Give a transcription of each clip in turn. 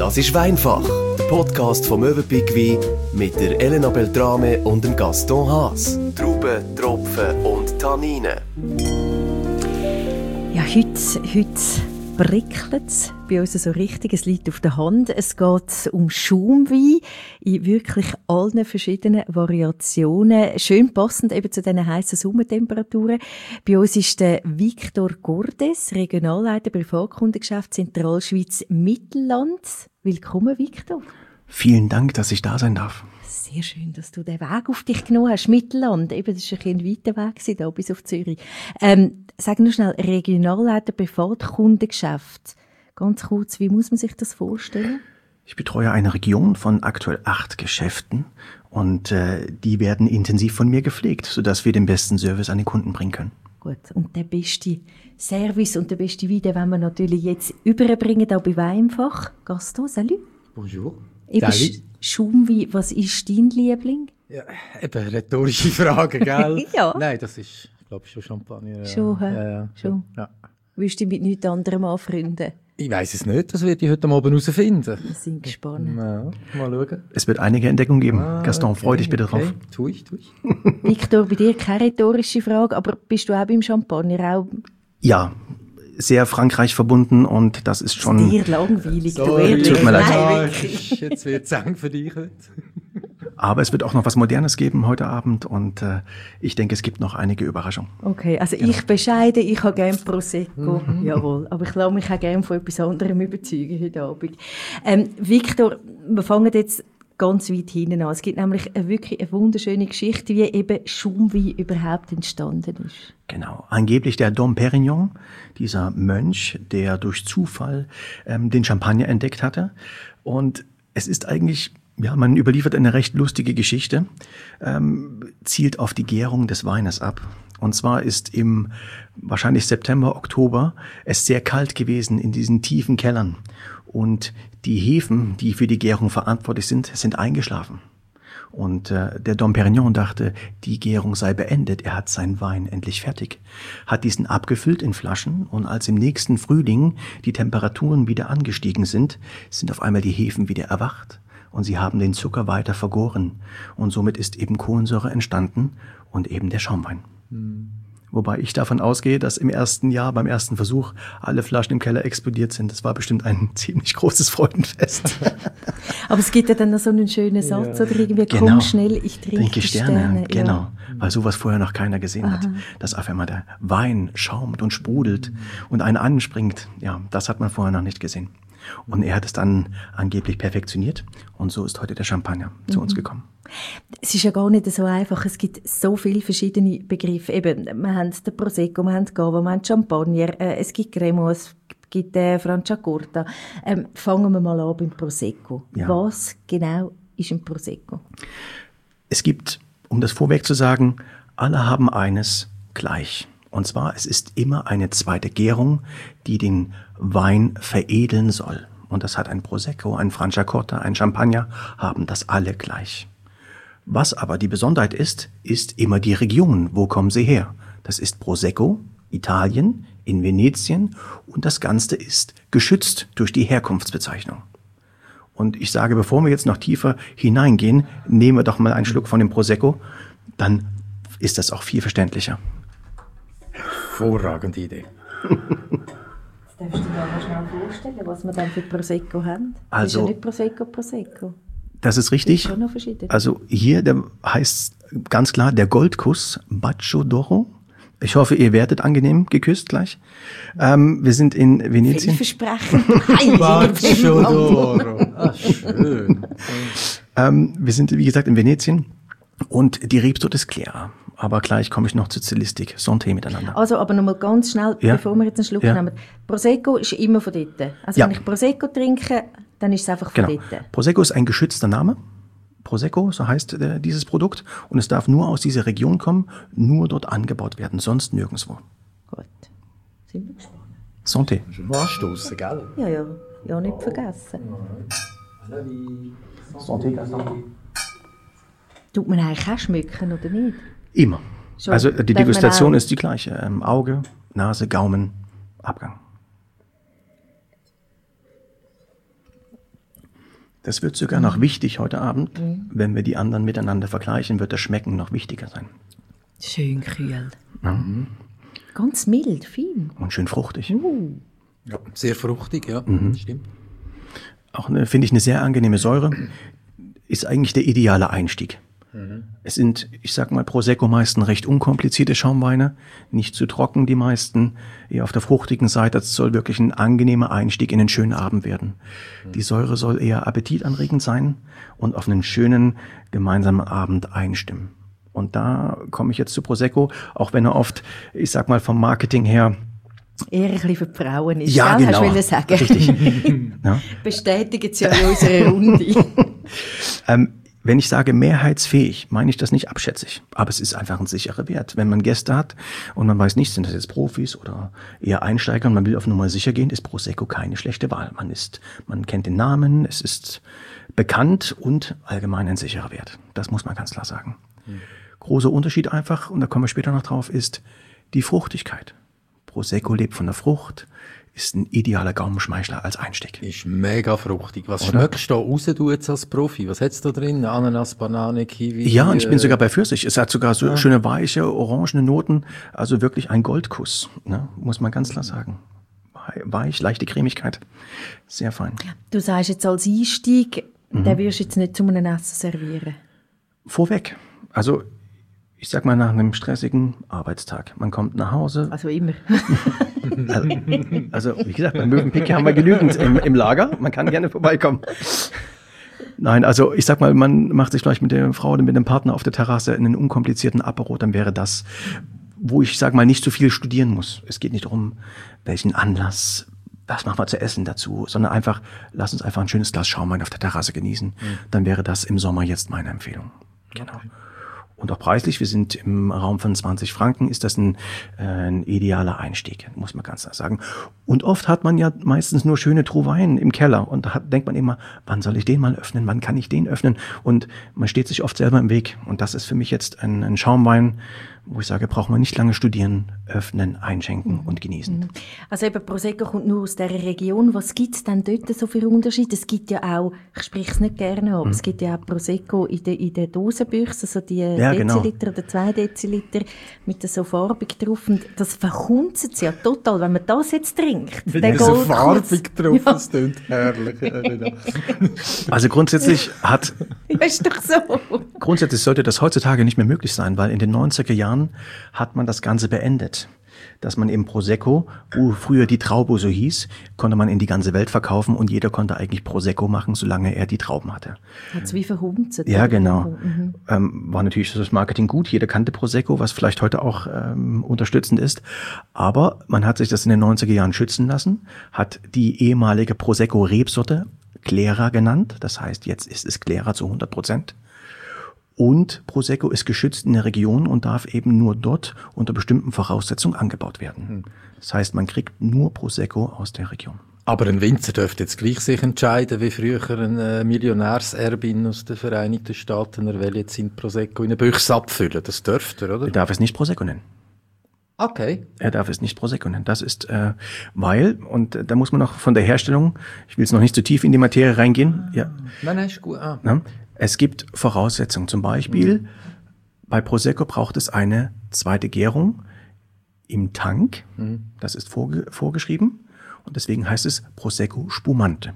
Das ist Weinfach, der Podcast vom Möwenpick Wein mit der Elena Beltrame und dem Gaston Haas. Trauben, Tropfen und Tanninen. Ja, heute prickelt es bei uns so richtig. Es liegt auf der Hand. Es geht um Schaumwein in wirklich allen verschiedenen Variationen. Schön passend eben zu diesen heissen Sommertemperaturen. Bei uns ist der Victor Gordes, Regionalleiter Privatkundengeschäft Zentralschweiz Mittelland. Willkommen, Victor. Vielen Dank, dass ich da sein darf. Sehr schön, dass du den Weg auf dich genommen hast. Mittelland, eben, das war ein weiter Weg hier bis auf Zürich. Sag nur schnell, Regionalleiter Privatkundengeschäft. Ganz kurz, wie muss man sich das vorstellen? Ich betreue eine Region von aktuell 8 Geschäften und die werden intensiv von mir gepflegt, sodass wir den besten Service an den Kunden bringen können. Gut, und der beste Service und der beste Wein, den wollen wir natürlich jetzt überbringen, auch bei Weinfach. Gaston, salut. Bonjour. Eben Schaumwein, was ist dein Liebling? Ja, eben, rhetorische Frage, gell? Ja. Nein, das ist, glaube ich, schon Champagner. Schon, schon. Ja. Willst du dich mit nichts anderem anfreunden? Ich weiss es nicht, das werde ich heute Abend herausfinden. Wir sind gespannt. Ja, mal schauen. Es wird einige Entdeckungen geben. Gaston, freu dich bitte drauf. Tu ich. Victor, bei dir keine rhetorische Frage, aber bist du auch beim Champagner auch? Ja, sehr Frankreich verbunden und das ist schon... Dir langweilig, du Sorry, ehrlich. tut mir leid. Nein, wirklich. Jetzt wird es eng für dich heute. Aber es wird auch noch was Modernes geben heute Abend und ich denke, es gibt noch einige Überraschungen. Okay, also ich bescheiden, ich habe gerne Prosecco, jawohl, aber ich lasse mich auch gerne von etwas anderem überzeugen heute Abend. Victor, wir fangen jetzt ganz weit hinten an. Es gibt nämlich wirklich eine wunderschöne Geschichte, wie eben Schaumwein überhaupt entstanden ist. Genau, angeblich der Dom Pérignon, dieser Mönch, der durch Zufall den Champagner entdeckt hatte. Und es ist eigentlich, ja, man überliefert eine recht lustige Geschichte, zielt auf die Gärung des Weines ab. Und zwar ist im wahrscheinlich September, Oktober es sehr kalt gewesen in diesen tiefen Kellern. Und die Hefen, die für die Gärung verantwortlich sind eingeschlafen. Und der Dom Pérignon dachte, die Gärung sei beendet. Er hat seinen Wein endlich fertig, hat diesen abgefüllt in Flaschen. Und als im nächsten Frühling die Temperaturen wieder angestiegen sind auf einmal die Hefen wieder erwacht. Und sie haben den Zucker weiter vergoren. Und somit ist eben Kohlensäure entstanden und eben der Schaumwein. Wobei ich davon ausgehe, dass im ersten Jahr, beim ersten Versuch, alle Flaschen im Keller explodiert sind. Das war bestimmt ein ziemlich großes Freudenfest. Aber es gibt ja dann noch so einen schönen Satz, oder irgendwie, Genau. komm schnell, ich trinke Sterne. Genau, Ja. weil sowas vorher noch keiner gesehen hat. Dass auf einmal der Wein schaumt und sprudelt und einen anspringt. Ja, das hat man vorher noch nicht gesehen. Und er hat es dann angeblich perfektioniert und so ist heute der Champagner zu uns gekommen. Es ist ja gar nicht so einfach. Es gibt so viele verschiedene Begriffe. Eben, wir haben den Prosecco, wir haben Cava, wir haben Champagner, es gibt Cremo, es gibt Franciacorta. Fangen wir mal an beim Prosecco. Ja. Was genau ist ein Prosecco? Es gibt, um das vorweg zu sagen, alle haben eines gleich. Und zwar, es ist immer eine zweite Gärung, die den Wein veredeln soll. Und das hat ein Prosecco, ein Franciacorta, ein Champagner, haben das alle gleich. Was aber die Besonderheit ist immer die Region. Wo kommen sie her? Das ist Prosecco, Italien, in Venetien und das Ganze ist geschützt durch die Herkunftsbezeichnung. Und ich sage, bevor wir jetzt noch tiefer hineingehen, nehmen wir doch mal einen Schluck von dem Prosecco, dann ist das auch viel verständlicher. Hervorragende Idee. Darfst du dir mal schnell vorstellen, was wir dann für Prosecco haben? Also, das ist ja nicht Prosecco. Das ist richtig. Es gibt schon noch verschiedene. Also hier, der heißt ganz klar der Goldkuss Bacio d'Oro. Ich hoffe, ihr werdet angenehm geküsst gleich. Wir sind in Venetien. Vielversprechend. Bacio d'Oro. Ah, schön. Wir sind, wie gesagt, in Venetien und die Rebsorte ist Clara. Aber gleich komme ich noch zur Stilistik. Santé miteinander. Also, aber nochmal ganz schnell, Ja. bevor wir jetzt einen Schluck Ja. nehmen. Prosecco ist immer von dort. Also Ja. wenn ich Prosecco trinke, dann ist es einfach von Genau. dort. Prosecco ist ein geschützter Name. Prosecco, so heißt dieses Produkt. Und es darf nur aus dieser Region kommen, nur dort angebaut werden, sonst nirgendwo. Gut. Sind wir gespannt. Santé. Schon anstoßen, gell? Ja, nicht vergessen. Santé, Gaston. Tut man eigentlich auch schmücken, oder nicht? Immer. Schon. Also die Darf man Degustation auch- ist die gleiche. Auge, Nase, Gaumen, Abgang. Das wird sogar noch wichtig heute Abend. Wenn wir die anderen miteinander vergleichen, wird das Schmecken noch wichtiger sein. Schön kühl. Ja. Ganz mild, fein. Und schön fruchtig. Ja, sehr fruchtig, ja, stimmt. Auch finde ich, eine sehr angenehme Säure. Ist eigentlich der ideale Einstieg. Es sind, ich sag mal, Prosecco meisten recht unkomplizierte Schaumweine, nicht zu trocken die meisten, eher auf der fruchtigen Seite. Das soll wirklich ein angenehmer Einstieg in einen schönen Abend werden. Die Säure soll eher appetitanregend sein und auf einen schönen gemeinsamen Abend einstimmen. Und da komme ich jetzt zu Prosecco, auch wenn er oft, ich sag mal, vom Marketing her eher ein bisschen für die Frauen ist. ja, gell? genau. Hast du sagen. Richtig. Ja. Bestätigen Sie ja in unserer Runde. Wenn ich sage mehrheitsfähig, meine ich das nicht abschätzig. Aber es ist einfach ein sicherer Wert. Wenn man Gäste hat und man weiß nicht, sind das jetzt Profis oder eher Einsteiger und man will auf Nummer sicher gehen, ist Prosecco keine schlechte Wahl. Man kennt den Namen, es ist bekannt und allgemein ein sicherer Wert. Das muss man ganz klar sagen. Großer Unterschied einfach, und da kommen wir später noch drauf, ist die Fruchtigkeit. Prosecco lebt von der Frucht, ist ein idealer Gaumenschmeichler als Einstieg. Ist mega fruchtig. Was schmeckst du da raus, du jetzt als Profi? Was hat's da drin? Ananas, Banane, Kiwi? Ja, und ich bin sogar bei Pfirsich. Es hat sogar so schöne weiche, orangene Noten. Also wirklich ein Goldkuss, ne? Muss man ganz klar sagen. Weich, leichte Cremigkeit. Sehr fein. Du sagst jetzt als Einstieg, den wirst du jetzt nicht zu einem Essen servieren. Vorweg. Also, ich sag mal, nach einem stressigen Arbeitstag. Man kommt nach Hause. Also immer. Also wie gesagt, beim Möwenpick haben wir genügend im Lager. Man kann gerne vorbeikommen. Nein, also ich sag mal, man macht sich vielleicht mit der Frau oder mit dem Partner auf der Terrasse in einen unkomplizierten Apero, dann wäre das, wo ich sag mal nicht so viel studieren muss. Es geht nicht darum, welchen Anlass, was machen wir zu essen dazu, sondern einfach, lass uns einfach ein schönes Glas Schaumwein auf der Terrasse genießen. Dann wäre das im Sommer jetzt meine Empfehlung. Genau. Und auch preislich, wir sind im Raum von 20 Franken, ist das ein idealer Einstieg, muss man ganz klar sagen. Und oft hat man ja meistens nur schöne Trouvaillen im Keller und da denkt man immer, wann soll ich den mal öffnen, wann kann ich den öffnen? Und man steht sich oft selber im Weg. Und das ist für mich jetzt ein Schaumwein, wo ich sage, braucht man nicht lange studieren, öffnen, einschenken und genießen. Also eben Prosecco kommt nur aus dieser Region. Was gibt es denn dort so für Unterschiede? Es gibt ja auch, ich spreche es nicht gerne ab, es gibt ja auch Prosecco in den Dosenbüchsen, so die Deziliter oder 2 Deziliter mit so farbig drauf. Und das verkunzt es ja total, wenn man das jetzt trinkt. Mit so farbig drauf, das klingt herrlich. Also grundsätzlich ist doch so. Grundsätzlich sollte das heutzutage nicht mehr möglich sein, weil in den 90er Jahren hat man das Ganze beendet. Dass man eben Prosecco, wo früher die Traube so hieß, konnte man in die ganze Welt verkaufen und jeder konnte eigentlich Prosecco machen, solange er die Trauben hatte. Hat's wie verhunzt. Ja, genau. War natürlich das Marketing gut, jeder kannte Prosecco, was vielleicht heute auch unterstützend ist. Aber man hat sich das in den 90er Jahren schützen lassen, hat die ehemalige Prosecco-Rebsorte Clara genannt. Das heißt, jetzt ist es Clara zu 100%. Und Prosecco ist geschützt in der Region und darf eben nur dort unter bestimmten Voraussetzungen angebaut werden. Das heißt, man kriegt nur Prosecco aus der Region. Aber ein Winzer dürfte jetzt gleich sich entscheiden, wie früher eine Millionärserbin aus den Vereinigten Staaten, er will jetzt in Prosecco in eine Büchse abfüllen. Das dürfte er, oder? Er darf es nicht Prosecco nennen. Okay. Er darf es nicht Prosecco nennen. Das ist, weil, und da muss man noch von der Herstellung, ich will jetzt noch nicht zu tief in die Materie reingehen. Ja. Nein, ist gut. Ja. Es gibt Voraussetzungen. Zum Beispiel, bei Prosecco braucht es eine zweite Gärung im Tank. Das ist vorgeschrieben. Und deswegen heißt es Prosecco Spumante.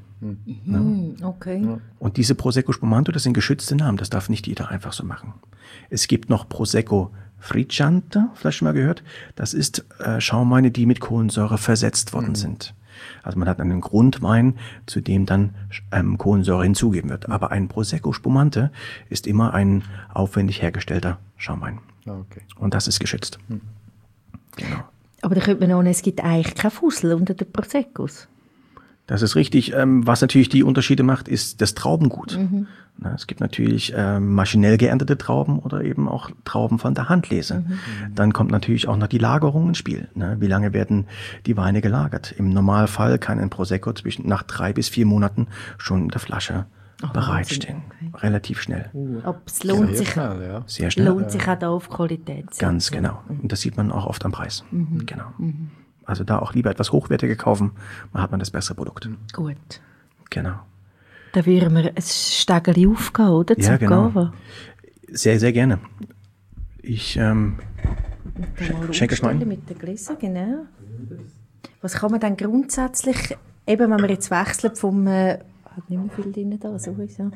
Okay. Und diese Prosecco Spumante, das sind geschützte Namen. Das darf nicht jeder einfach so machen. Es gibt noch Prosecco Fricciante, vielleicht schon mal gehört. Das ist Schaumweine, die mit Kohlensäure versetzt worden sind. Also man hat einen Grundwein, zu dem dann Kohlensäure hinzugeben wird. Aber ein Prosecco Spumante ist immer ein aufwendig hergestellter Schaumwein. Okay. Und das ist geschützt. Genau. Aber da könnte man auch, es gibt eigentlich kein Fussel unter den Proseccos. Das ist richtig. Was natürlich die Unterschiede macht, ist das Traubengut. Es gibt natürlich maschinell geerntete Trauben oder eben auch Trauben von der Handlese. Dann kommt natürlich auch noch die Lagerung ins Spiel. Wie lange werden die Weine gelagert? Im Normalfall kann ein Prosecco nach 3 bis 4 Monaten schon in der Flasche bereitstehen. Okay. Relativ schnell. Aber es lohnt sich, schnell, ja. Sehr schnell. Lohnt sich auch da auf Qualität. Ganz genau. Und das sieht man auch oft am Preis. Genau. Also da auch lieber etwas hochwertiger kaufen, dann hat man das bessere Produkt. Gut. Genau. Da würden wir ein Stegeli aufgehen, oder? Ja, genau. Cava. Sehr, sehr gerne. Ich schenke es mal ein. Mit den Gläsern, genau. Was kann man dann grundsätzlich, eben wenn wir jetzt wechseln vom, hat nicht mehr viel drin da, sowieso.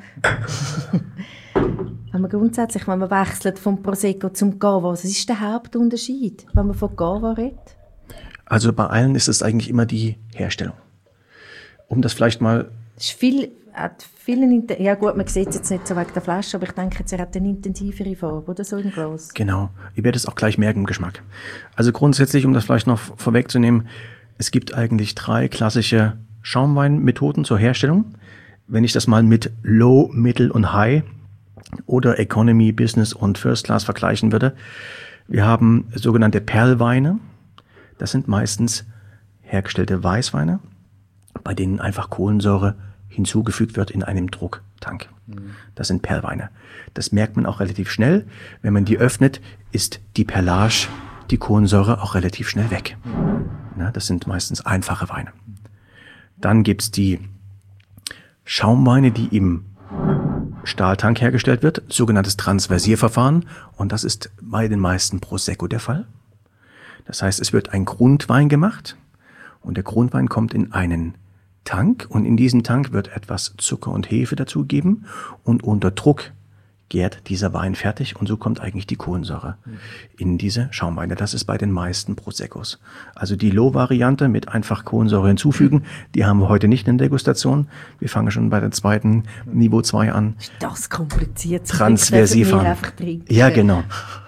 Wenn man wechselt vom Prosecco zum Cava, was ist der Hauptunterschied, wenn man von Cava redet? Also bei allen ist es eigentlich immer die Herstellung. Um das vielleicht mal... Ja gut, man sieht es jetzt nicht so wegen der Flasche, aber ich denke, er hat eine intensivere Farbe, oder so im Glas. Genau, ihr werdet es auch gleich merken im Geschmack. Also grundsätzlich, um das vielleicht noch vorwegzunehmen, es gibt eigentlich 3 klassische Schaumweinmethoden zur Herstellung. Wenn ich das mal mit Low, Mittel und High oder Economy, Business und First Class vergleichen würde, wir haben sogenannte Perlweine. Das sind meistens hergestellte Weißweine, bei denen einfach Kohlensäure hinzugefügt wird in einem Drucktank. Das sind Perlweine. Das merkt man auch relativ schnell. Wenn man die öffnet, ist die Perlage, die Kohlensäure auch relativ schnell weg. Na, das sind meistens einfache Weine. Dann gibt's die Schaumweine, die im Stahltank hergestellt wird, sogenanntes Transversierverfahren. Und das ist bei den meisten Prosecco der Fall. Das heißt, es wird ein Grundwein gemacht und der Grundwein kommt in einen Tank und in diesen Tank wird etwas Zucker und Hefe dazugegeben und unter Druck gärt dieser Wein fertig und so kommt eigentlich die Kohlensäure in diese Schaumweine. Das ist bei den meisten Proseccos. Also die Low-Variante mit einfach Kohlensäure hinzufügen, die haben wir heute nicht in der Degustation. Wir fangen schon bei der zweiten Niveau 2 an. Ist das kompliziert? Transversierfahren. Ja, genau.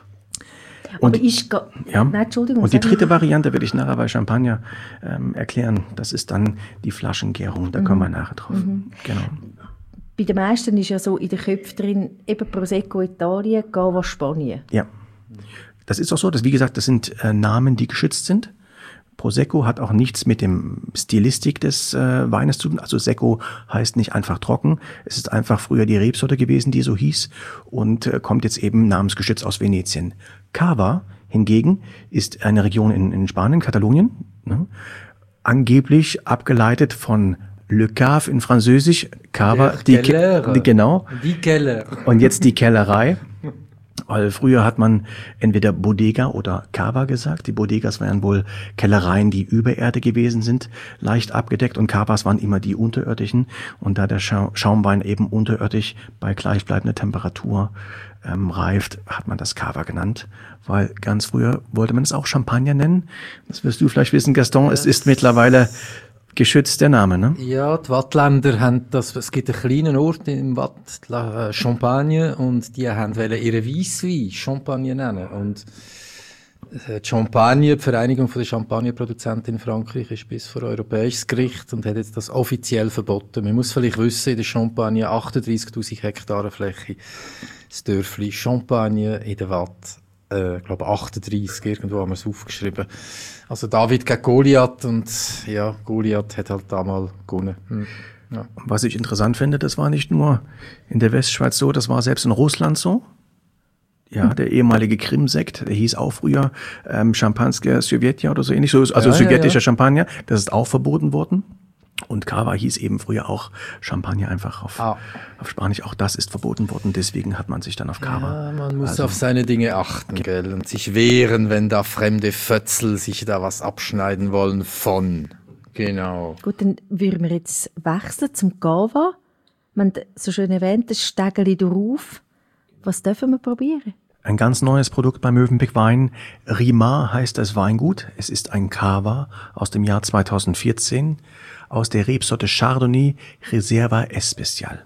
Und, ja. Nein, Entschuldigung. Und die dritte Variante werde ich nachher bei Champagner erklären. Das ist dann die Flaschengärung. Da kommen wir nachher drauf. Genau. Bei den meisten ist ja so in den Köpfen drin, eben Prosecco Italien, Cava Spanien. Ja, das ist auch so. Wie gesagt, das sind Namen, die geschützt sind. Prosecco hat auch nichts mit dem Stilistik des Weines zu tun. Also Secco heißt nicht einfach trocken. Es ist einfach früher die Rebsorte gewesen, die so hieß und kommt jetzt eben namensgeschützt aus Venetien. Cava hingegen ist eine Region in Spanien, Katalonien, ne? Angeblich abgeleitet von Le Cave in Französisch, Cava, genau. Die Keller. Und jetzt die Kellerei. Weil früher hat man entweder Bodega oder Cava gesagt. Die Bodegas waren wohl Kellereien, die über Erde gewesen sind, leicht abgedeckt. Und Cavas waren immer die unterirdischen. Und da der Schaumwein eben unterirdisch bei gleichbleibender Temperatur reift, hat man das Cava genannt. Weil ganz früher wollte man es auch Champagner nennen. Das wirst du vielleicht wissen, Gaston. Es ist mittlerweile geschützt, der Name, ne? Ja, die Wattländer haben das, es gibt einen kleinen Ort im Watt, Champagne, und die haben ihre Weisswein Champagne nennen. Und die Champagne, die Vereinigung der Champagnerproduzenten in Frankreich, ist bis vor europäisches Gericht und hat jetzt das offiziell verboten. Man muss vielleicht wissen, in der Champagne 38.000 Hektare Fläche, das Dörfli Champagne in der Watt. Ich glaube 38, irgendwo haben wir es aufgeschrieben. Also David gegen Goliath und ja, Goliath hat halt damals gewonnen. Ja. Was ich interessant finde, das war nicht nur in der Westschweiz so, das war selbst in Russland so. Ja, der ehemalige Krim-Sekt, der hieß auch früher Champansker Sowjetja oder so ähnlich, also ja, sowjetischer Champagner, das ist auch verboten worden. Und Cava hieß eben früher auch Champagner einfach auf Spanisch. Auch das ist verboten worden, deswegen hat man sich dann auf Cava. Ja, man muss auf seine Dinge achten, gell, und sich wehren, wenn da fremde Fötzel sich da was abschneiden wollen von. Genau. Gut, dann würden wir jetzt wechseln zum Cava. Man hat so schön erwähnt, das Stegeli darauf. Was dürfen wir probieren? Ein ganz neues Produkt bei Mövenpick Wein. Rimar heißt das Weingut. Es ist ein Cava aus dem Jahr 2014 aus der Rebsorte Chardonnay Reserva Especial.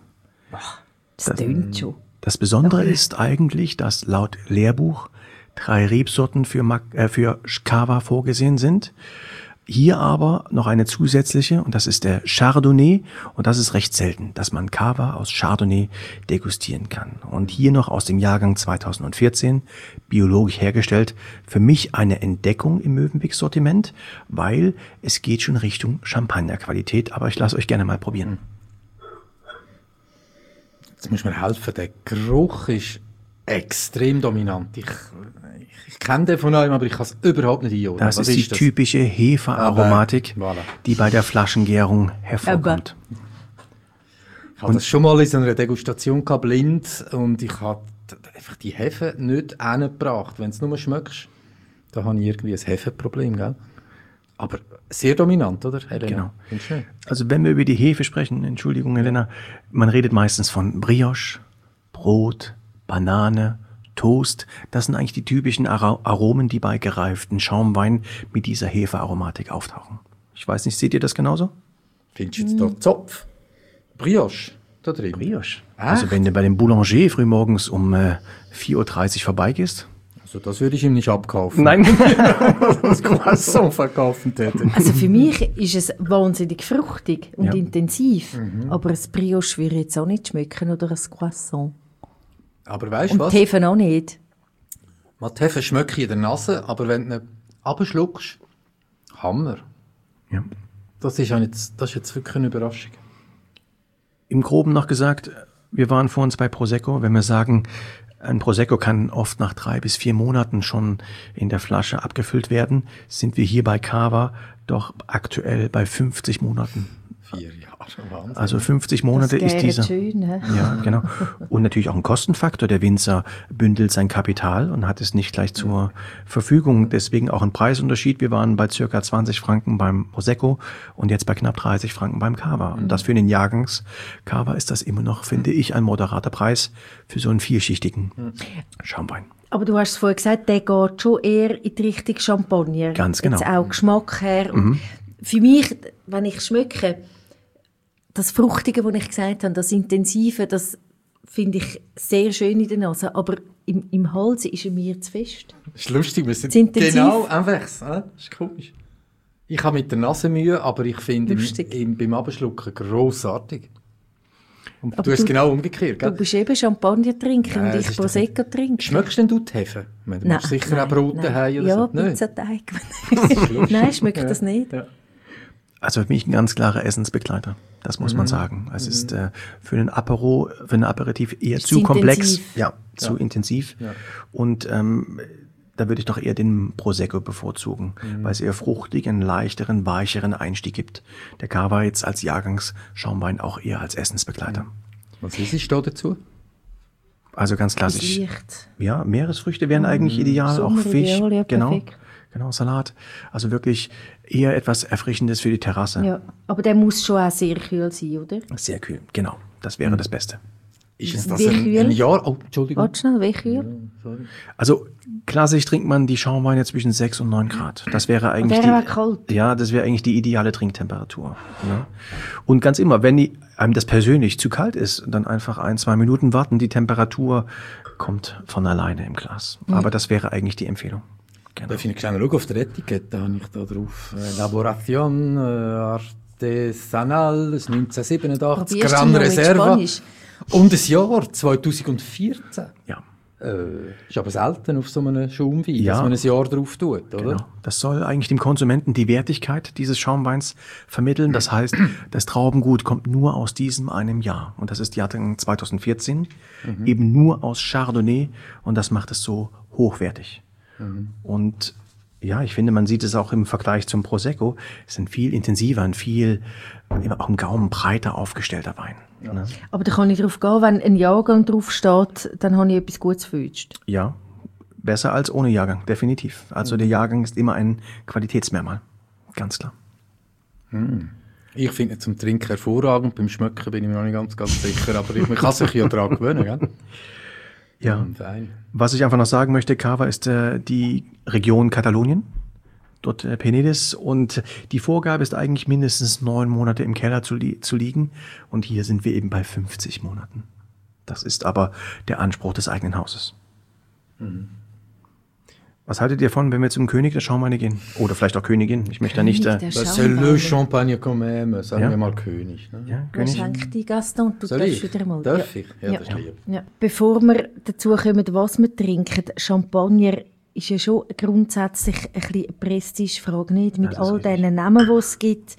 Das tönt schon. Das Besondere ist eigentlich, dass laut Lehrbuch 3 Rebsorten für Cava vorgesehen sind. Hier aber noch eine zusätzliche, und das ist der Chardonnay, und das ist recht selten, dass man Cava aus Chardonnay degustieren kann. Und hier noch aus dem Jahrgang 2014, biologisch hergestellt, für mich eine Entdeckung im Mövenpick-Sortiment, weil es geht schon Richtung Champagnerqualität, aber ich lasse euch gerne mal probieren. Jetzt muss mir helfen, der Geruch ist extrem dominant. Ich kenne den von einem, aber ich kann es überhaupt nicht einordnen. Das ist die typische Hefearomatik, die bei der Flaschengärung hervorkommt. Ich habe das schon mal in so einer Degustation gehabt, blind, und ich habe einfach die Hefe nicht hingebracht. Wenn du es nur schmeckst, da habe ich irgendwie ein Hefeproblem, gell? Aber sehr dominant, oder, Helena? Genau. Also wenn wir über die Hefe sprechen, Entschuldigung, Helena, man redet meistens von Brioche, Brot, Banane, Toast. Das sind eigentlich die typischen Aromen, die bei gereiften Schaumwein mit dieser Hefearomatik auftauchen. Ich weiß nicht, seht ihr das genauso? Findest du jetzt da Zopf? Brioche da drin? Brioche. Also wenn du bei dem Boulanger frühmorgens um 4.30 Uhr vorbeigehst. Also das würde ich ihm nicht abkaufen. Nein. Das Croissant verkaufen hätte. Also für mich ist es wahnsinnig fruchtig und intensiv. Aber ein Brioche würde jetzt auch nicht schmecken oder ein Croissant. Aber weißt du was? Und die Hefe auch nicht. Die Hefe schmeckt in der Nase, aber wenn du ihn abschluckst, Hammer. Ja. Das ist jetzt wirklich eine Überraschung. Im Groben noch gesagt, wir waren vor uns bei Prosecco. Wenn wir sagen, ein Prosecco kann oft nach 3 bis 4 Monaten schon in der Flasche abgefüllt werden, sind wir hier bei Cava doch aktuell bei 50 Monaten. 4 Jahre, Wahnsinn. Also 50 Monate das ist dieser. Schön, ne? Ja, genau. Und natürlich auch ein Kostenfaktor. Der Winzer bündelt sein Kapital und hat es nicht gleich zur Verfügung. Deswegen auch ein Preisunterschied. Wir waren bei circa 20 Franken beim Prosecco und jetzt bei knapp 30 Franken beim Cava. Und das für den Jahrgangs Cava ist das immer noch, finde ich, ein moderater Preis für so einen vielschichtigen Schaumwein. Aber du hast es vorhin gesagt, der geht schon eher in die Richtung Champagner. Ganz genau. Jetzt auch Geschmack her. Und für mich, wenn ich schmecke, das Fruchtige, das ich gesagt habe, das Intensive, das finde ich sehr schön in der Nase. Aber im Hals ist er mir zu fest. Das ist lustig, wir sind intensiv. genau einfach. Das ist komisch. Ich habe mit der Nase Mühe, aber ich finde beim Abschlucken grossartig. Und du hast es genau umgekehrt, gell? Du bist eben Champagner-Trinker und ich Prosecco-Trinker. Schmeckst denn du die Hefe? Du machst sicher auch Brot daheim oder ja, so. Ja, Pizzateig. Nein, schmeckt das nicht. Ja. Also für mich ein ganz klarer Essensbegleiter. Das muss man sagen. Es ist für einen Apero, für ein Aperitif eher zu komplex. Ja, zu intensiv. Ja. Und da würde ich doch eher den Prosecco bevorzugen, weil es eher fruchtigen, leichteren, weicheren Einstieg gibt. Der Cava jetzt als Jahrgangsschaumwein auch eher als Essensbegleiter. Was ist da dazu? Also ganz klassisch. Licht. Ja, Meeresfrüchte wären eigentlich ideal, auch Fisch. Ja, genau. Genau, Salat. Also wirklich eher etwas Erfrischendes für die Terrasse. Ja, aber der muss schon auch sehr kühl sein, oder? Sehr kühl, genau. Das wäre das Beste. Ist es das ein Jahr? Oh, Entschuldigung. Warte schnell, wie kühl? Ja, also klassisch trinkt man die Schaumweine zwischen 6 und 9 Grad. Das wäre eigentlich kalt. Ja, das wäre eigentlich die ideale Trinktemperatur. Ja. Und ganz immer, wenn einem das persönlich zu kalt ist, dann einfach 1-2 Minuten warten. Die Temperatur kommt von alleine im Glas. Aber das wäre eigentlich die Empfehlung. Genau. Da finde ich schnell auf der Etikette, habe ich da drauf. Elaboration artesanal, 1987, Gran Reserva. Und das Jahr 2014. Ja. Ist aber selten auf so einem Schaumwein, dass man ein Jahr drauf tut, oder? Genau. Das soll eigentlich dem Konsumenten die Wertigkeit dieses Schaumweins vermitteln. Das heißt, das Traubengut kommt nur aus diesem einem Jahr. Und das ist Jahrgang 2014. Eben nur aus Chardonnay. Und das macht es so hochwertig. Und ja, ich finde, man sieht es auch im Vergleich zum Prosecco. Es ist ein viel intensiver, auch im Gaumen breiter aufgestellter Wein. Ja. Ne? Aber da kann ich drauf gehen, wenn ein Jahrgang drauf steht, dann habe ich etwas Gutes verwünscht. Ja, besser als ohne Jahrgang, definitiv. Also der Jahrgang ist immer ein Qualitätsmerkmal, ganz klar. Ich finde zum Trinken hervorragend, beim Schmecken bin ich mir noch nicht ganz sicher, aber man kann sich ja daran gewöhnen, gell? Ja, was ich einfach noch sagen möchte, Cava ist die Region Katalonien, dort Penedès, und die Vorgabe ist eigentlich mindestens 9 Monate im Keller zu liegen, und hier sind wir eben bei 50 Monaten. Das ist aber der Anspruch des eigenen Hauses. Was haltet ihr von, wenn wir zum König der Schaumweine gehen? Oder vielleicht auch Königin, ich möchte da nicht... C'est le Champagne quand même, sagen wir mal König. Ne? Ja, König. Schenk die Gaston, du darfst wieder mal. Darf ich? Ja, das ist lieb. Ja. Bevor wir dazu kommen, was wir trinken, Champagner ist ja schon grundsätzlich ein bisschen eine Prestigefrage, nicht? Mit all diesen Namen, die es gibt.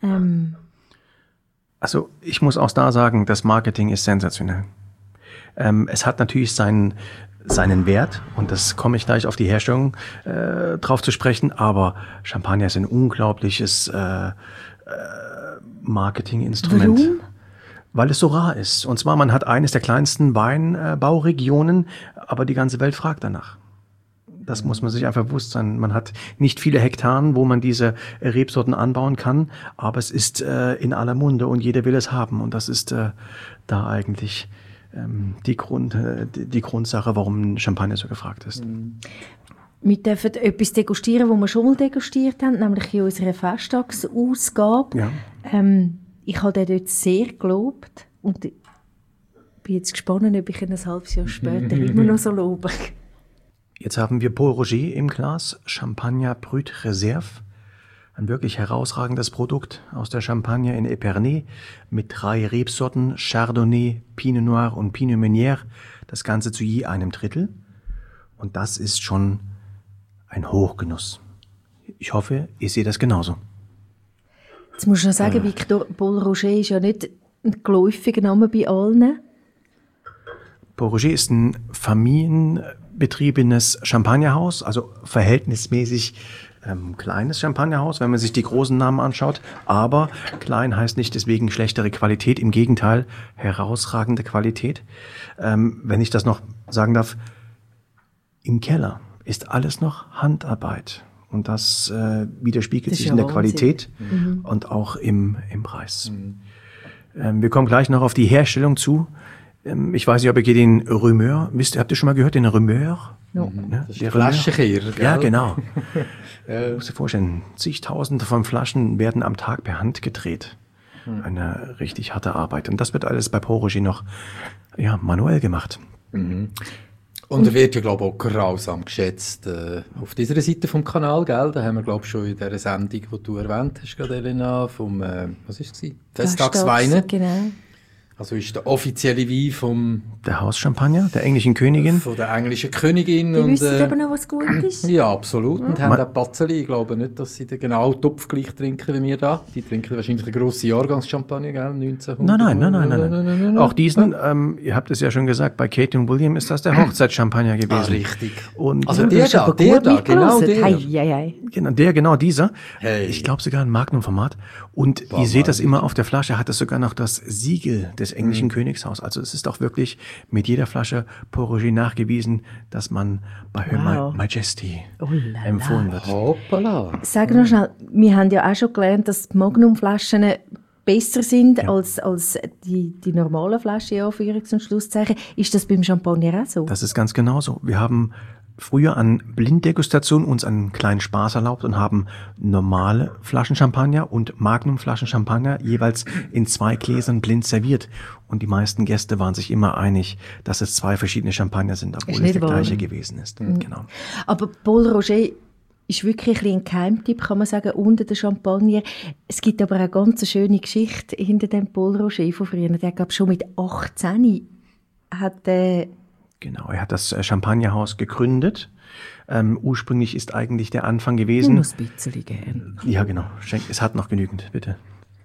Also ich muss auch da sagen, das Marketing ist sensationell. Es hat natürlich seinen Wert, und das komme ich gleich auf die Herstellung drauf zu sprechen, aber Champagner ist ein unglaubliches Marketinginstrument. Warum? Weil es so rar ist. Und zwar, man hat eines der kleinsten Weinbauregionen, aber die ganze Welt fragt danach. Das muss man sich einfach bewusst sein. Man hat nicht viele Hektaren, wo man diese Rebsorten anbauen kann, aber es ist in aller Munde und jeder will es haben. Und das ist da eigentlich die Grundsache, warum Champagner so gefragt ist. Wir dürfen etwas degustieren, das wir schon mal degustiert haben, nämlich in unserer Festtagsausgabe. Ja. Ich habe den dort sehr gelobt und bin jetzt gespannt, ob ich ihn ein halbes Jahr später immer noch so lobe. Jetzt haben wir Pol Roger im Glas, Champagner Brut Reserve. Ein wirklich herausragendes Produkt aus der Champagne in Epernay mit 3 Rebsorten, Chardonnay, Pinot Noir und Pinot Meunier. Das Ganze zu je einem Drittel. Und das ist schon ein Hochgenuss. Ich hoffe, ihr seht das genauso. Jetzt muss ich noch sagen, Victor, Pol Roger ist ja nicht ein geläufiger Name bei allen. Pol Roger ist ein familienbetriebenes Champagnerhaus, also verhältnismäßig kleines Champagnerhaus, wenn man sich die großen Namen anschaut. Aber klein heißt nicht deswegen schlechtere Qualität, im Gegenteil, herausragende Qualität. Wenn ich das noch sagen darf, im Keller ist alles noch Handarbeit. Und das widerspiegelt sich in der Qualität und auch im Preis. Wir kommen gleich noch auf die Herstellung zu. Ich weiß nicht, ob ihr den Rumeur, habt ihr schon mal gehört, den Rumeur? No. Ja, das ist der Flaschenkehrer, gell? Ja, genau. Du musst dir vorstellen, zigtausende von Flaschen werden am Tag per Hand gedreht. Eine richtig harte Arbeit. Und das wird alles bei Pol Roger noch manuell gemacht. Und er wird ja, glaube ich, auch grausam geschätzt auf dieser Seite vom Kanal, gell? Da haben wir, glaube ich, schon in dieser Sendung, die du erwähnt hast, gerade Elena, vom, was war es? Festtagsweine. Genau. Also ist der offizielle Wein vom... Der Hauschampagner, der englischen Königin. Von der englischen Königin. Die wissen aber noch, was gut ist. Ja, absolut. Und haben auch Patzeli. Ich glaube nicht, dass sie den genauen Topf gleich trinken wie wir da. Die trinken wahrscheinlich eine grosse Jahrgangschampagner, gell? 1900. Nein. Auch diesen, ihr habt es ja schon gesagt, bei Kate und William ist das der Hochzeitschampagner gewesen. Ah, richtig. Und also der da, genau dieser. Hey. Ich glaube sogar ein Magnum-Format. Und ihr seht das immer auf der Flasche, hat es sogar noch das Siegel des englischen Königshaus. Also es ist auch wirklich mit jeder Flasche Pol Roger nachgewiesen, dass man bei Her Majesty empfohlen wird. Hoppala. Sag noch schnell, wir haben ja auch schon gelernt, dass die Magnum-Flaschen besser sind als die normalen Flaschen, ja, Anführungs- und Schlusszeichen. Ist das beim Champagner auch so? Das ist ganz genauso. Wir haben früher an Blinddegustation uns einen kleinen Spaß erlaubt und haben normale Flaschen Champagner und Magnum-Flaschen Champagner jeweils in 2 Gläsern blind serviert. Und die meisten Gäste waren sich immer einig, dass es 2 verschiedene Champagner sind, obwohl es der gleiche gewesen ist. Genau. Aber Pol Roger ist wirklich ein Geheimtipp, kann man sagen, unter den Champagner. Es gibt aber eine ganz schöne Geschichte hinter dem Pol Roger von früher. Der gab schon mit 18 Genau, er hat das Champagnerhaus gegründet. Ursprünglich ist eigentlich der Anfang gewesen. Nur ein bisschen gern. Ja, genau. Es hat noch genügend, bitte.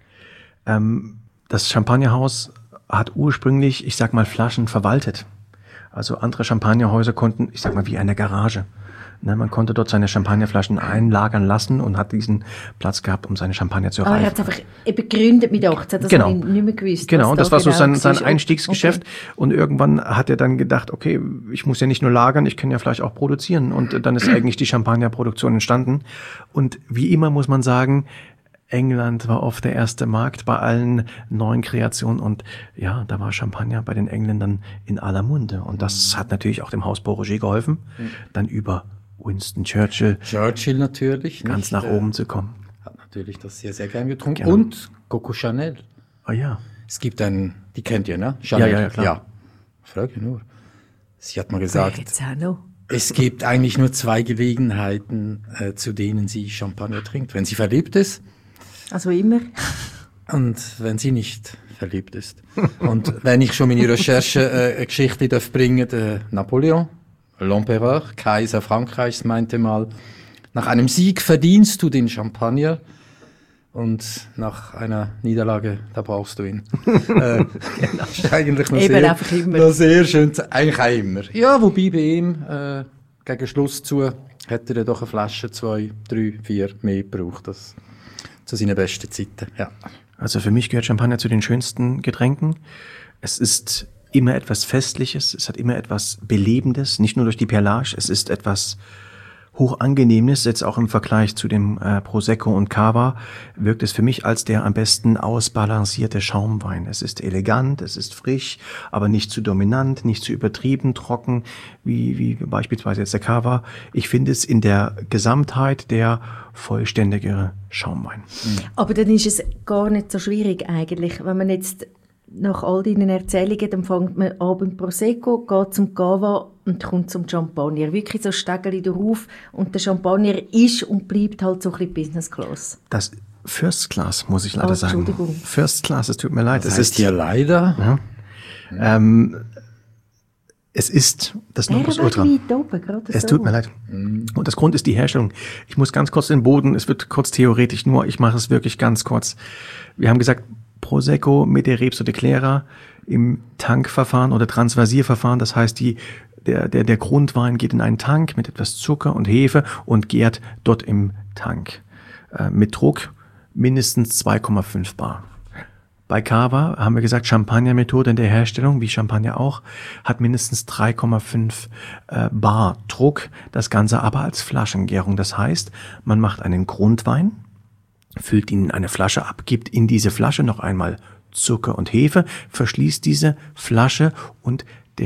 Das Champagnerhaus hat ursprünglich, ich sag mal, Flaschen verwaltet. Also andere Champagnerhäuser konnten, ich sag mal, wie eine Garage. Man konnte dort seine Champagnerflaschen einlagern lassen und hat diesen Platz gehabt, um seine Champagner zu reifen. Aber er hat es einfach gegründet mit 18, das habe ich nicht mehr gewusst. Genau, und das war so sein ist. Einstiegsgeschäft. Okay. Und irgendwann hat er dann gedacht, okay, ich muss ja nicht nur lagern, ich kann ja vielleicht auch produzieren. Und dann ist eigentlich die Champagnerproduktion entstanden. Und wie immer muss man sagen, England war oft der erste Markt bei allen neuen Kreationen und ja, da war Champagner bei den Engländern in aller Munde. Und das hat natürlich auch dem Haus Pol Roger geholfen, dann über Winston Churchill natürlich. Ganz nach oben zu kommen. Hat natürlich das sehr, sehr gern getrunken. Genau. Und Coco Chanel. Ah ja. Es gibt die kennt ihr, ne? Chanel. Ja, klar. Ja. Frage nur. Sie hat mal gesagt, Jetzt auch noch. es gibt eigentlich nur 2 Gelegenheiten, zu denen sie Champagner trinkt. Wenn sie verliebt ist. Also immer. Und wenn sie nicht verliebt ist. Und wenn ich schon meine Recherche-Geschichte darf bringen, der Napoleon, l'Empereur, Kaiser Frankreichs, meinte mal, nach einem Sieg verdienst du den Champagner und nach einer Niederlage, da brauchst du ihn. Ist eigentlich noch sehr schön, eigentlich auch immer. Ja, wobei bei ihm, gegen Schluss zu, hätte er doch eine Flasche 2, 3, 4 mehr gebraucht. zu seinen besten Zeiten, ja. Also für mich gehört Champagner zu den schönsten Getränken. Es ist immer etwas Festliches, es hat immer etwas Belebendes, nicht nur durch die Perlage, es ist etwas Hochangenehmes, jetzt auch im Vergleich zu dem Prosecco und Cava, wirkt es für mich als der am besten ausbalancierte Schaumwein. Es ist elegant, es ist frisch, aber nicht zu dominant, nicht zu übertrieben trocken, wie beispielsweise jetzt der Cava. Ich finde es in der Gesamtheit der vollständigere Schaumwein. Aber dann ist es gar nicht so schwierig eigentlich, wenn man jetzt nach all deinen Erzählungen, dann fängt man an beim Prosecco, geht zum Cava und kommt zum Champagner. Wirklich so Stegeli drauf und der Champagner ist und bleibt halt so ein bisschen Business Class. Das First Class, muss ich leider sagen. Entschuldigung. First Class, es tut mir leid. Das heißt ja leider. Ja. Es ist das Nonplusultra. Es tut mir leid. Und das Grund ist die Herstellung. Ich muss ganz kurz den Boden, es wird kurz theoretisch, nur ich mache es wirklich ganz kurz. Wir haben gesagt, Prosecco mit der Rebsorte Clara im Tankverfahren oder Transvasierverfahren. Das heißt, der Grundwein geht in einen Tank mit etwas Zucker und Hefe und gärt dort im Tank. Mit Druck mindestens 2,5 Bar. Bei Cava haben wir gesagt, Champagner-Methode in der Herstellung, wie Champagner auch, hat mindestens 3,5 Bar Druck. Das Ganze aber als Flaschengärung. Das heißt, man macht einen Grundwein, füllt ihn in eine Flasche ab, gibt in diese Flasche noch einmal Zucker und Hefe, verschließt diese Flasche und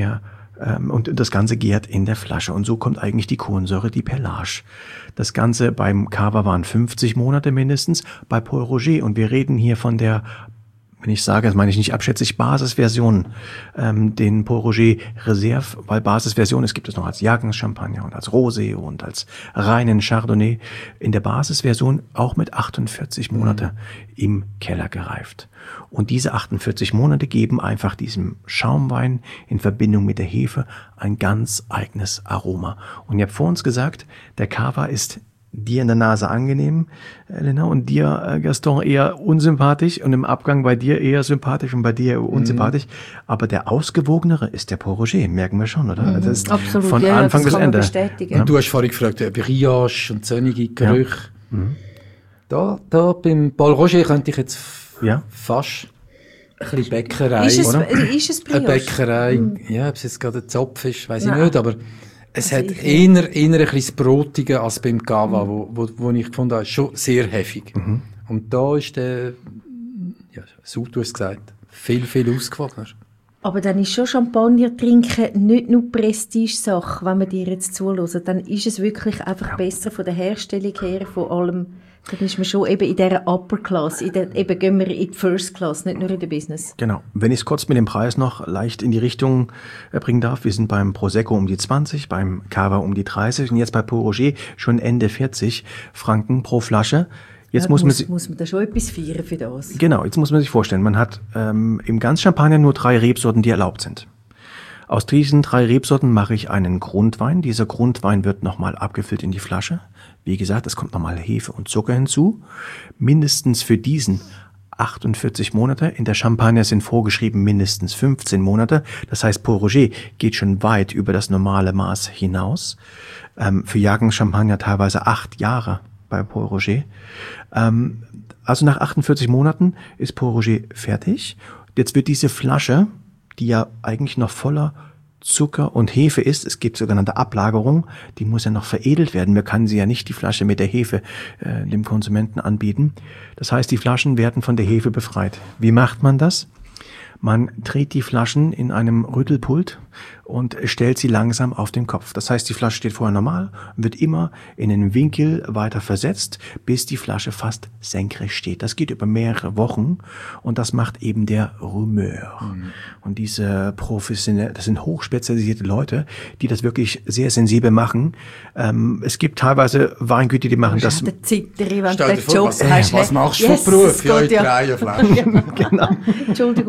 das Ganze gärt in der Flasche. Und so kommt eigentlich die Kohlensäure, die Perlage. Das Ganze beim Cava waren 50 Monate mindestens, bei Pol Roger. Und wir reden hier von der, wenn ich sage, das meine ich nicht abschätzig, Basisversion, den Pol Roger Reserve, weil Basisversion, es gibt es noch als Jahrgangschampagner und als Rosé und als reinen Chardonnay. In der Basisversion auch mit 48 Monate im Keller gereift. Und diese 48 Monate geben einfach diesem Schaumwein in Verbindung mit der Hefe ein ganz eigenes Aroma. Und ihr habt vor uns gesagt, der Cava ist dir in der Nase angenehm, Elena, und dir, Gaston, eher unsympathisch und im Abgang bei dir eher sympathisch und bei dir eher unsympathisch. Aber der ausgewogenere ist der Pol Roger, merken wir schon, oder? Das ist absolut, von Anfang bis Ende. Und du hast vorhin gefragt, Brioche und sonnige Gerüche. Ja. Da beim Pol Roger könnte ich jetzt fast ein bisschen Bäckerei. Ist es Brioche? Eine Bäckerei, ja, ob es jetzt gerade ein Zopf ist, weiss ich nicht, aber es hat eher ein bisschen das Brotige als beim Cava, wo ich gefunden habe, schon sehr heftig. Und da ist der, so du hast gesagt, viel ausgewogener. Aber dann ist schon Champagner trinken nicht nur Prestige-Sache, wenn man dir jetzt zuhört. Dann ist es wirklich einfach besser von der Herstellung her, von allem. Dann ist man schon eben in dieser Upper Class, eben gehen wir in die First Class, nicht nur in der Business. Genau. Wenn ich es kurz mit dem Preis noch leicht in die Richtung bringen darf, wir sind beim Prosecco um die 20, beim Cava um die 30 und jetzt bei Pol Roger schon Ende 40 Franken pro Flasche. Jetzt muss man da schon etwas feiern für das. Genau, jetzt muss man sich vorstellen, man hat im ganz Champagner nur 3 Rebsorten, die erlaubt sind. Aus diesen 3 Rebsorten mache ich einen Grundwein. Dieser Grundwein wird nochmal abgefüllt in die Flasche. Wie gesagt, es kommt nochmal Hefe und Zucker hinzu. Mindestens für diesen 48 Monate. In der Champagner sind vorgeschrieben mindestens 15 Monate. Das heißt, Pol Roger geht schon weit über das normale Maß hinaus. Für Jahrgangschampagner teilweise 8 Jahre bei Pol Roger. Also nach 48 Monaten ist Pol Roger fertig. Jetzt wird diese Flasche, die ja eigentlich noch voller Zucker und Hefe ist, es gibt sogenannte Ablagerung, die muss ja noch veredelt werden. Wir können sie ja nicht die Flasche mit der Hefe dem Konsumenten anbieten. Das heißt, die Flaschen werden von der Hefe befreit. Wie macht man das? Man dreht die Flaschen in einem Rüttelpult und stellt sie langsam auf den Kopf. Das heißt, die Flasche steht vorher normal, wird immer in einen Winkel weiter versetzt, bis die Flasche fast senkrecht steht. Das geht über mehrere Wochen und das macht eben der Rumeur. Und diese professionell, das sind hochspezialisierte Leute, die das wirklich sehr sensibel machen. Es gibt teilweise Weingüter, die machen das. Was machst du für Beruf? Ja, in 3 Flaschen. Entschuldigung, Nein,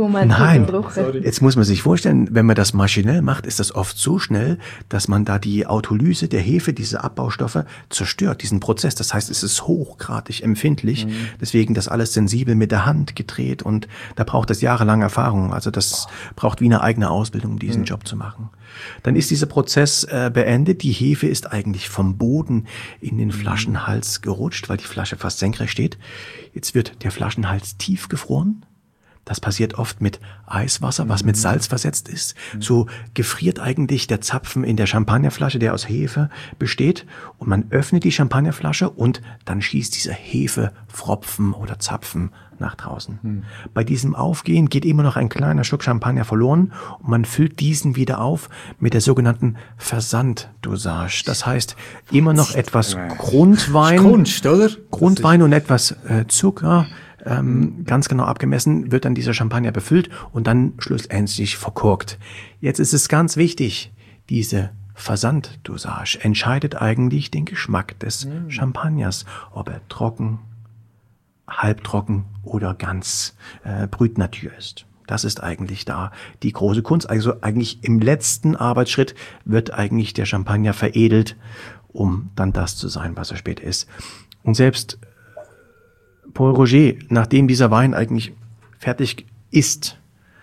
Nein, unterbrochen. jetzt muss man sich vorstellen, wenn man das maschinell macht, ist das oft so schnell, dass man da die Autolyse der Hefe, diese Abbaustoffe, zerstört, diesen Prozess. Das heißt, es ist hochgradig empfindlich. Deswegen das alles sensibel mit der Hand gedreht und da braucht es jahrelange Erfahrung. Also das braucht wie eine eigene Ausbildung, um diesen Job zu machen. Dann ist dieser Prozess beendet. Die Hefe ist eigentlich vom Boden in den Flaschenhals gerutscht, weil die Flasche fast senkrecht steht. Jetzt wird der Flaschenhals tief gefroren. Das passiert oft mit Eiswasser, was mit Salz versetzt ist. So gefriert eigentlich der Zapfen in der Champagnerflasche, der aus Hefe besteht. Und man öffnet die Champagnerflasche und dann schießt dieser Hefepfropfen oder Zapfen nach draußen. Bei diesem Aufgehen geht immer noch ein kleiner Schluck Champagner verloren und man füllt diesen wieder auf mit der sogenannten Versanddosage. Das heißt, immer noch etwas Grundwein. Kunst, oder? Grundwein und etwas Zucker. Ganz genau abgemessen wird dann dieser Champagner befüllt und dann schlussendlich verkorkt. Jetzt ist es ganz wichtig, diese Versanddosage entscheidet eigentlich den Geschmack des Champagners, ob er trocken, halbtrocken oder ganz Brut Natur ist. Das ist eigentlich da die große Kunst. Also eigentlich im letzten Arbeitsschritt wird eigentlich der Champagner veredelt, um dann das zu sein, was er später ist. Und selbst Paul Roger, nachdem dieser Wein eigentlich fertig ist,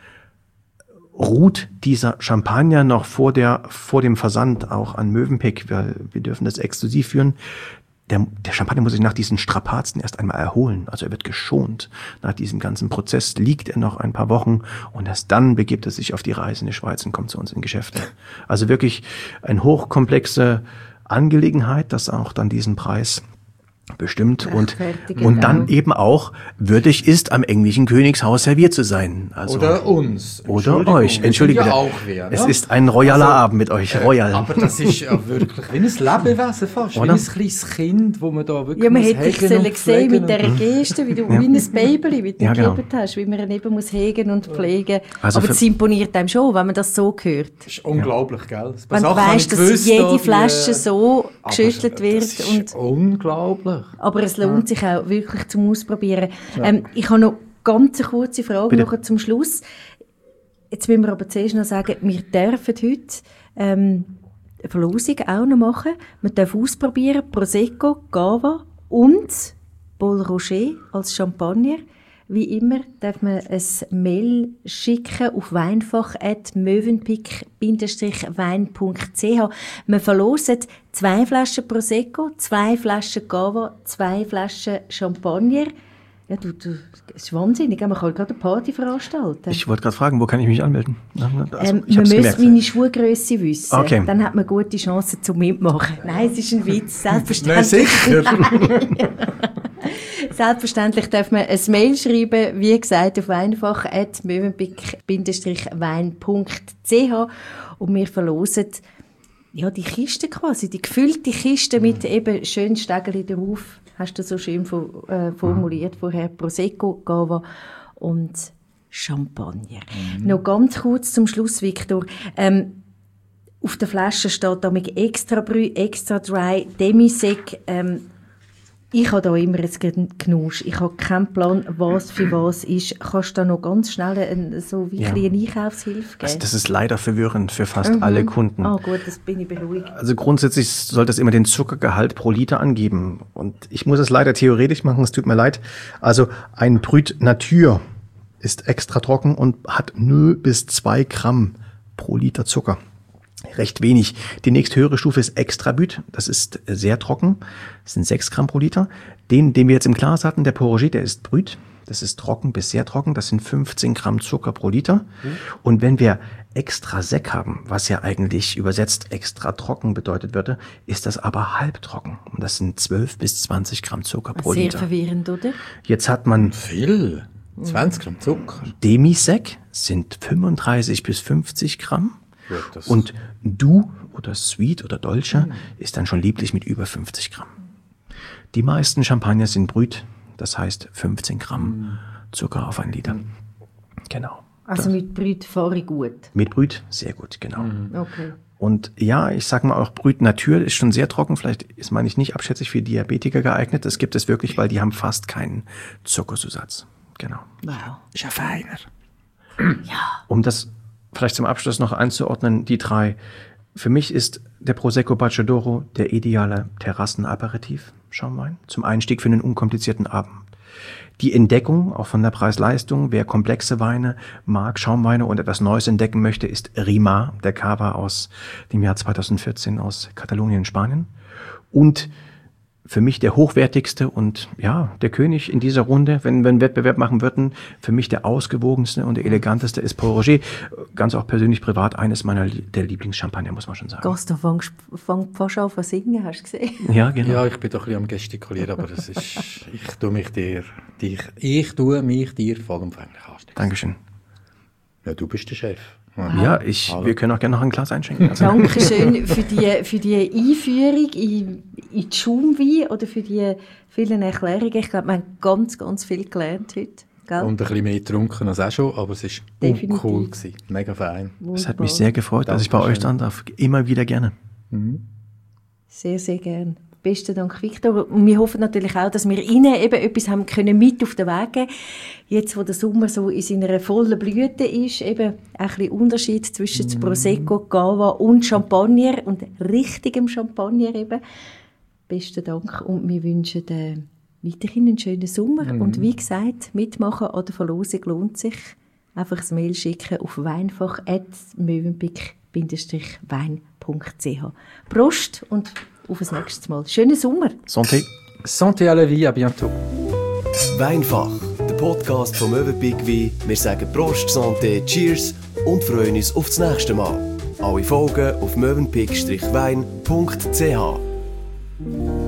ruht dieser Champagner noch vor dem Versand auch an Mövenpick, weil wir dürfen das exklusiv führen. Der Champagner muss sich nach diesen Strapazen erst einmal erholen. Also er wird geschont. Nach diesem ganzen Prozess liegt er noch ein paar Wochen und erst dann begibt er sich auf die Reise in die Schweiz und kommt zu uns in Geschäfte. Also wirklich eine hochkomplexe Angelegenheit, das auch dann diesen Preis bestimmt und dann eben auch würdig ist, am englischen Königshaus serviert zu sein. Also, oder uns. Oder euch. Entschuldige bitte. Auch wer, es ist ein royaler Abend mit euch. Royal. Aber das ist ja wirklich wie ein Lebewesen fast. Oder? Wie ein kleines Kind, wo man da wirklich ja, man hätte dich gesehen mit dieser Geste, wie du wie ein Baby, wie du gegeben hast, wie man ihn eben muss hegen und pflegen. Also aber es imponiert einem schon, wenn man das so hört. Das ist unglaublich, gell? Wenn du weißt, dass jede Flasche so geschüttelt wird. Das ist unglaublich. Aber es lohnt sich auch wirklich zum Ausprobieren. Ich habe noch ganz eine kurze Frage noch zum Schluss. Jetzt müssen wir aber zuerst noch sagen, wir dürfen heute eine Verlosung auch noch machen. Wir dürfen ausprobieren Prosecco, Cava und Paul Roger als Champagner. Wie immer darf man ein Mail schicken auf weinfach@mövenpick-wein.ch. Wir verlosen 2 Flaschen Prosecco, 2 Flaschen Cava, 2 Flaschen Champagner. Ja, das ist wahnsinnig. Man kann gerade eine Party veranstalten. Ich wollte gerade fragen, wo kann ich mich anmelden? Man müsste meine Schuhgrösse wissen. Okay. Dann hat man gute Chancen zum Mitmachen. Nein, es ist ein Witz. Selbstverständlich. Nein, sicher. Selbstverständlich darf man ein Mail schreiben, wie gesagt, auf weinfach@mövenpick-wein.ch und wir verlosen ja, die Kiste quasi, die gefüllte Kiste mit eben schönen Stegeli drauf. Hast du so schön formuliert vorher. Prosecco, Cava und Champagner. Noch ganz kurz zum Schluss, Victor. Auf der Flasche steht da mit extra Brü, extra dry, Demi-Sec. Ich habe da immer ein Knusch. Ich habe keinen Plan, was für was ist. Kannst du da noch ganz schnell so wie eine Einkaufshilfe geben? Also das ist leider verwirrend für fast alle Kunden. Ah, gut, das bin ich beruhigt. Also grundsätzlich sollte es immer den Zuckergehalt pro Liter angeben. Und ich muss es leider theoretisch machen, es tut mir leid. Also ein Brut Natur ist extra trocken und hat 0 bis 2 Gramm pro Liter Zucker. Recht wenig. Die nächsthöhere Stufe ist Extra Brut. Das ist sehr trocken. Das sind 6 Gramm pro Liter. Den wir jetzt im Glas hatten, der Paul Roger, der ist Brut. Das ist trocken bis sehr trocken. Das sind 15 Gramm Zucker pro Liter. Und wenn wir Extra Sec haben, was ja eigentlich übersetzt extra trocken bedeutet würde, ist das aber halbtrocken. Und das sind 12 bis 20 Gramm Zucker pro Liter. Sehr verwirrend, oder? Jetzt hat man viel. 20 Gramm Zucker. Demi-Sec sind 35 bis 50 Gramm. Ja, und Du oder Sweet oder Dolce ist dann schon lieblich mit über 50 Gramm. Die meisten Champagner sind Brut, das heißt 15 Gramm Zucker auf 1 Liter. Genau. Also mit Brut fahre ich gut? Mit Brut sehr gut, genau. Okay. Und ja, ich sag mal auch Brut Natur ist schon sehr trocken, vielleicht ist meine ich nicht abschätzig für Diabetiker geeignet. Das gibt es wirklich, weil die haben fast keinen Zuckerzusatz. Genau. Wow. Ist ja feiner. Ja. Um das vielleicht zum Abschluss noch einzuordnen, die 3. Für mich ist der Prosecco Bacio d'Oro der ideale Terrassenaperitif-Schaumwein zum Einstieg für einen unkomplizierten Abend. Die Entdeckung, auch von der Preis-Leistung, wer komplexe Weine mag, Schaumweine und etwas Neues entdecken möchte, ist Rima, der Cava aus dem Jahr 2014 aus Katalonien, Spanien. Und für mich der hochwertigste und ja, der König in dieser Runde, wenn wir einen Wettbewerb machen würden, für mich der ausgewogenste und der eleganteste ist Pol Roger. Ganz auch persönlich privat eines der Lieblingschampagner, muss man schon sagen. Gaston, fang fast an zu singen, hast du gesehen? Ja, genau. Ja, ich bin doch ein bisschen am Gestikulieren, aber das ist, ich tue mich dir vollumfänglich anstecken. Dankeschön. Ja, du bist der Chef. Ja, wir können auch gerne noch ein Glas einschenken. Also. Dankeschön für die Einführung in die Schaumwein oder für die vielen Erklärungen. Ich glaube, wir haben ganz, ganz viel gelernt heute. Gell? Und ein bisschen mehr getrunken als auch schon, aber es war cool gewesen. Mega fein. Es hat mich sehr gefreut, dass ich bei euch sein darf. Immer wieder gerne. Sehr, sehr gern. Besten Dank, Victor. Und wir hoffen natürlich auch, dass wir Ihnen eben etwas haben können mit auf den Weg geben. Jetzt, wo der Sommer so in seiner vollen Blüte ist, eben ein bisschen Unterschied zwischen Prosecco, Cava und Champagner und richtigem Champagner eben. Besten Dank und wir wünschen weiterhin einen schönen Sommer. Und wie gesagt, mitmachen an der Verlosung lohnt sich. Einfach ein Mail schicken auf weinfach@mövenpick-wein.ch. Prost und auf das nächste Mal. Schönen Sommer. Santé. Santé à la vie, à bientôt. Weinfach, der Podcast vom Mövenpick Wein. Wir sagen Prost, Santé, Cheers und freuen uns auf das nächste Mal. Alle Folgen auf mövenpick-wein.ch.